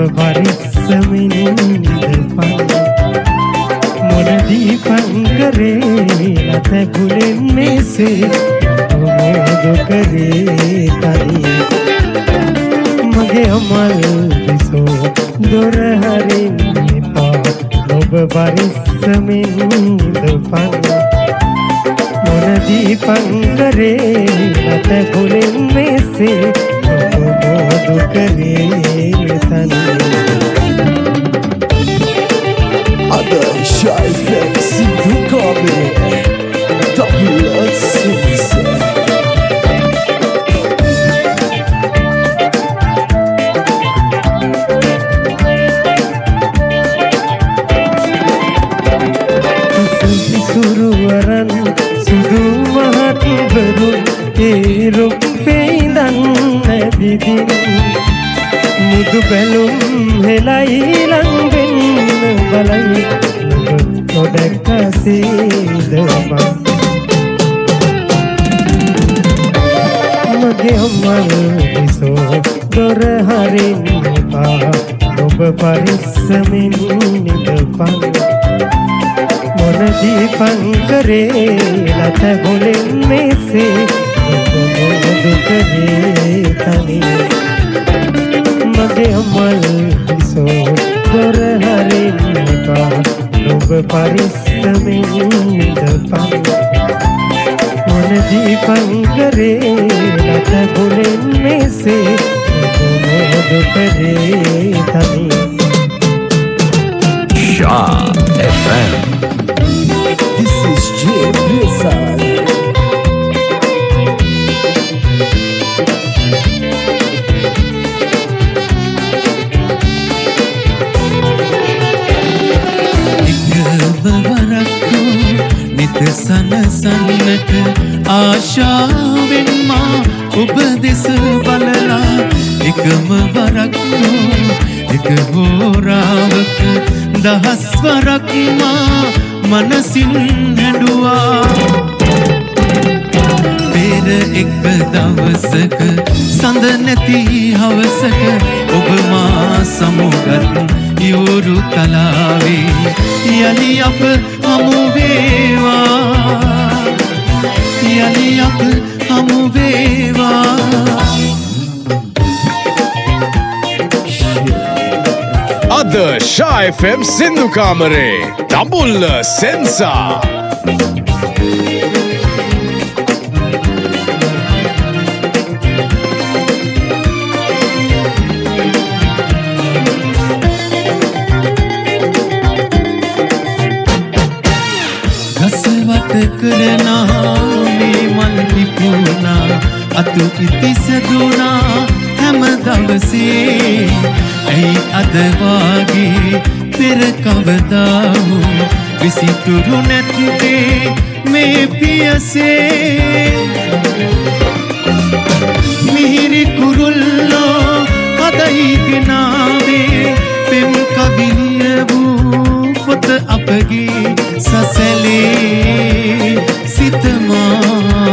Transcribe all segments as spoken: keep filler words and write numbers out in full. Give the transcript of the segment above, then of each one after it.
පරිස්සමින් ඉඳපන් මොන දීපංකරේ නැතගුලෙන් මෙසේ මොද කරේ තනි මගේ අමල් විසෝ දොර හරින්න එපා ඔබ පරිස්සමින් ඉඳපන් මොන දීපංකරේ නැතගුලෙන් මෙසේ මොද කරේ තනි Ada Shy Fem Sindhu Kamare Double Sensei Suruwaran Sudu mahat beru Eruk peindan bidin Mudu belum helai langben balai Nodek kasih depan Mage amal iso dor harin pa Ob parissamin depan Mon deepankare lata gulen mese Ob kare tani Mage amal iso dor harin pa Ob parissamin depan Mon deepankare lata gulen mese Ob kare tani Shah F M. This is Jay Besar Ikbarakku nit sanasannat ආශාවෙන් මා ඔබ දෙස බලලා එකම වරක්කු එක හෝරාවක දහස් වරක් මා මනසින් හැඬුවා පෙර එක් දවසක සඳ නැති හවසක ඔබ මා සමුගත් යෝරු තලාවේ යලි අප හමු වේවා යලි අප හමු වේවා Ada Shy F M Sindhu Kamare Double Sensor කරනා මේ මල් නිපුණා අතු ඉතිසදුනා හැම දවසේ ඇයි අද වාගේ පෙර කවදා හෝ විසිතුරු නැත්තේ මේ පියසේ මිහිරි කුරුල්ලෝ අදයි ගෙනාවේ පෙම් කවිලිය වූ පොත අපගේ සසලේ සිතමා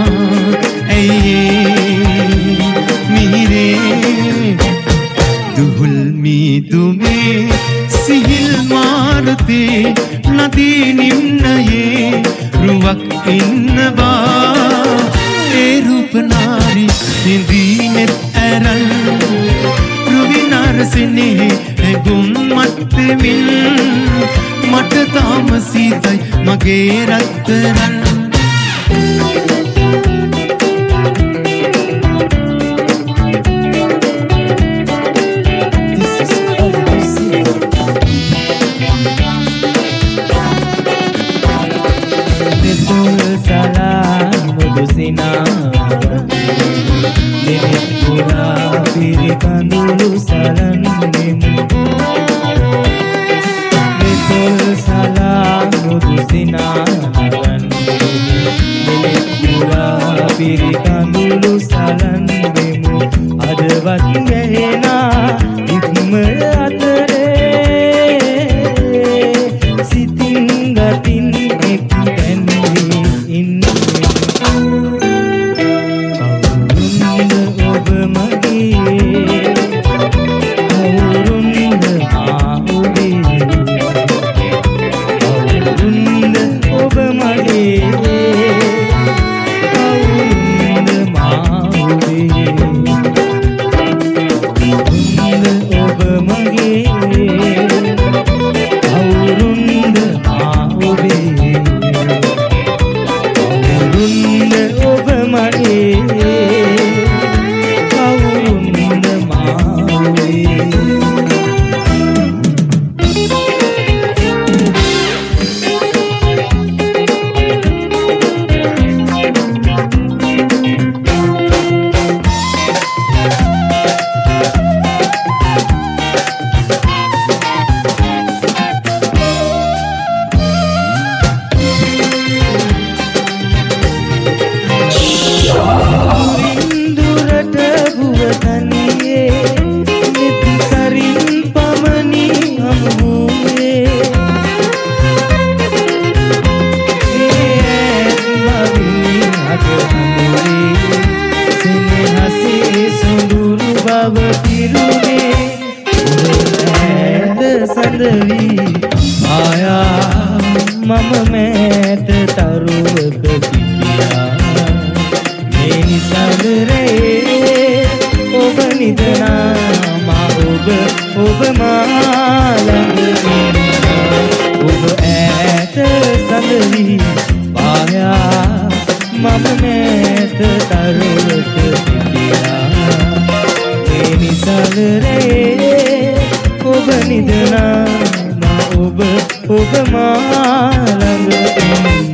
ඇයි මිහිරේ දුහුල් මීදුමේ සිහිල් මාරතේ නදී නිම්නයේ රුවක් ඉන්නවා ඒ රූපනාරි නිදීනෙත් ඇරල් රුවිනාරසනේ හැගුම් මත්තමින් මට තාම සීතයි මගේ රත්තරන් Betul salah mudusina Nenek pura berikan dulu salam Betul salah mudusina Nenek pura berikan dulu salam Ada waktunya hikmah atere Sitinggatin ekten ini Kawurunda oba magi Kawurunda නිදනා මා ඔබ ඔබ මා ළඟ ඉන්නා ඔබ ඈත සඳවි පායා මම නැත තරුවට පිටිලා මේ නිසලරේ ඔබ නිදනා මා ඔබ ඔබ මා ළඟ ඉන්නා